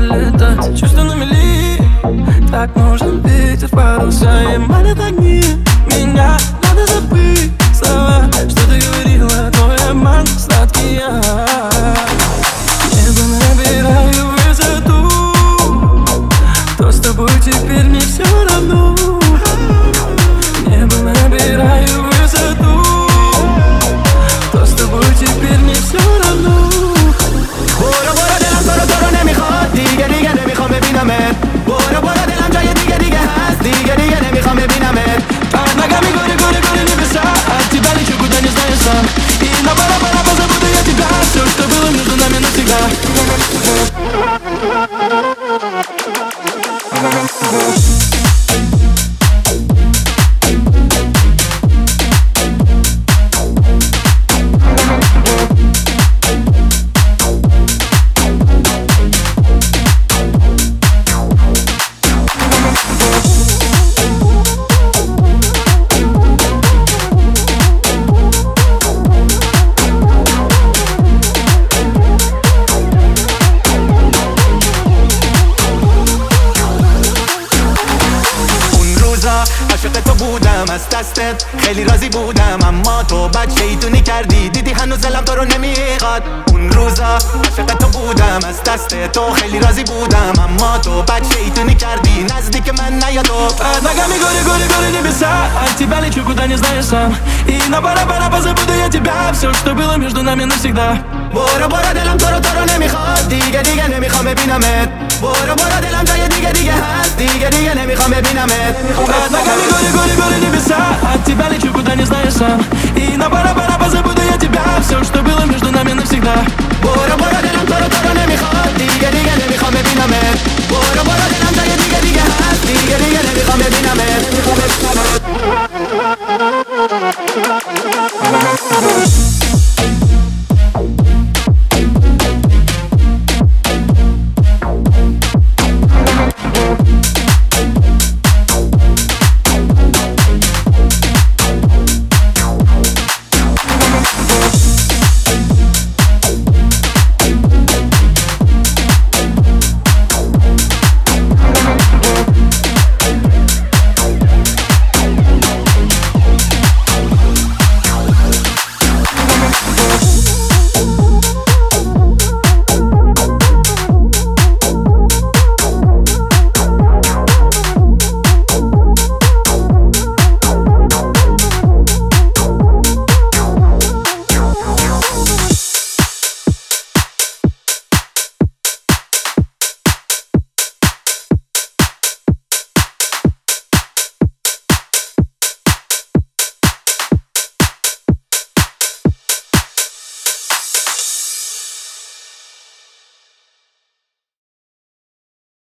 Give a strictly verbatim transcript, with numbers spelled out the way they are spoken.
летать. Чувства на мели, так нужен ветер в паруса. И манят огни, меня надо забыть слова, что ты говорила, твой обман сладкий я. Небо набираю высоту, кто с тобой теперь мне все равно. Небо набираю высоту, кто с тобой теперь мне все равно. برو برو دلم تو رو تو رو نمیخواد دیگه دیگه نمیخوام ببینمت. برو برو دلم جای دیگه دیگه هست دیگه دیگه نمیخوام ببینمت. Под ногами горе, горе, горе небеса, от тебя лечу куда не знаю сам. И на пара-пара позабуду я тебя, все, что было между нами навсегда. عاشق تو بودم از دستت خیلی راضی بودم، اما تو بد شیطونی کردی، دیدی هنوز دلم تو رو نمیخواد. اون روزا عاشق تو بودم از دست تو خیلی راضی بودم، اما تو بد شیطونی کردی، نزدیک من نیا تو. Под ногами горе, горе, горе небеса, от тебя лечу куда не знаю сам. И на пара-пара позабуду я тебя, все, что было между нами навсегда. برو برو دلم تو رو تو رو نمیخواد دیگه دیگه نمیخوام ببینمت. برو برو دلم جای دیگه دیگه هست دیگه دیگه нemiخوام ببینمت. Под ногами горе, горе, горе небеса, от тебя лечу куда не знаю сам. И на пара-пара позабуду я тебя, все, что было между нами навсегда.